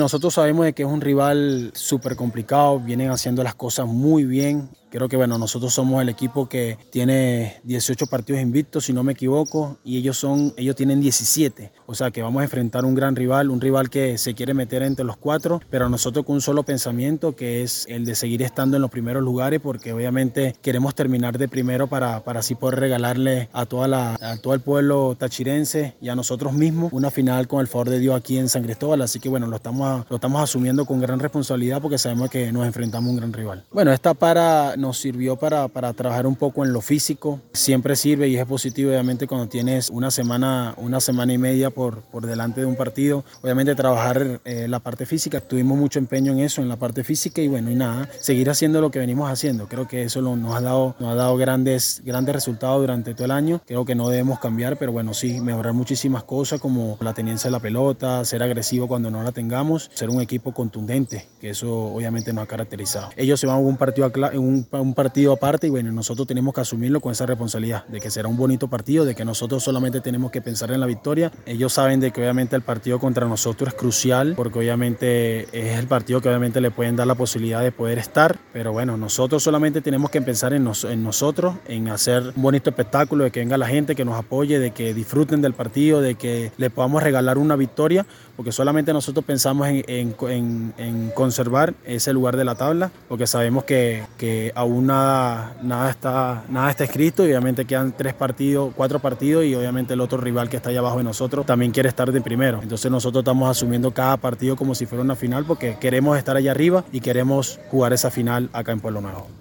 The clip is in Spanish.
Nosotros sabemos de que es un rival súper complicado, vienen haciendo las cosas muy bien. Creo que nosotros somos el equipo que tiene 18 partidos invictos, si no me equivoco, y ellos tienen 17. O sea que vamos a enfrentar un gran rival, un rival que se quiere meter entre los cuatro, pero nosotros con un solo pensamiento, que es el de seguir estando en los primeros lugares, porque obviamente queremos terminar de primero para así poder regalarle a todo el pueblo tachirense y a nosotros mismos una final con el favor de Dios aquí en San Cristóbal. Así que lo estamos asumiendo con gran responsabilidad porque sabemos que nos enfrentamos a un gran rival. Esta nos sirvió para trabajar un poco en lo físico. Siempre sirve y es positivo, obviamente, cuando tienes una semana y media por delante de un partido. Obviamente trabajar la parte física. Tuvimos mucho empeño en eso, en la parte física y nada, seguir haciendo lo que venimos haciendo. Creo que eso nos ha dado grandes resultados durante todo el año. Creo que no debemos cambiar, pero sí, mejorar muchísimas cosas como la tenencia de la pelota, ser agresivo cuando no la tengamos, ser un equipo contundente, que eso obviamente nos ha caracterizado. Ellos se van a un partido aparte y nosotros tenemos que asumirlo con esa responsabilidad de que será un bonito partido, de que nosotros solamente tenemos que pensar en la victoria. Ellos saben de que obviamente el partido contra nosotros es crucial porque obviamente es el partido que obviamente le pueden dar la posibilidad de poder estar, pero nosotros solamente tenemos que pensar en nosotros, en hacer un bonito espectáculo, de que venga la gente, que nos apoye, de que disfruten del partido, de que le podamos regalar una victoria, porque solamente nosotros pensamos en conservar ese lugar de la tabla, porque sabemos que aún nada está escrito y obviamente quedan 4 partidos y obviamente el otro rival que está allá abajo de nosotros también quiere estar de primero. Entonces nosotros estamos asumiendo cada partido como si fuera una final porque queremos estar allá arriba y queremos jugar esa final acá en Pueblo Nuevo.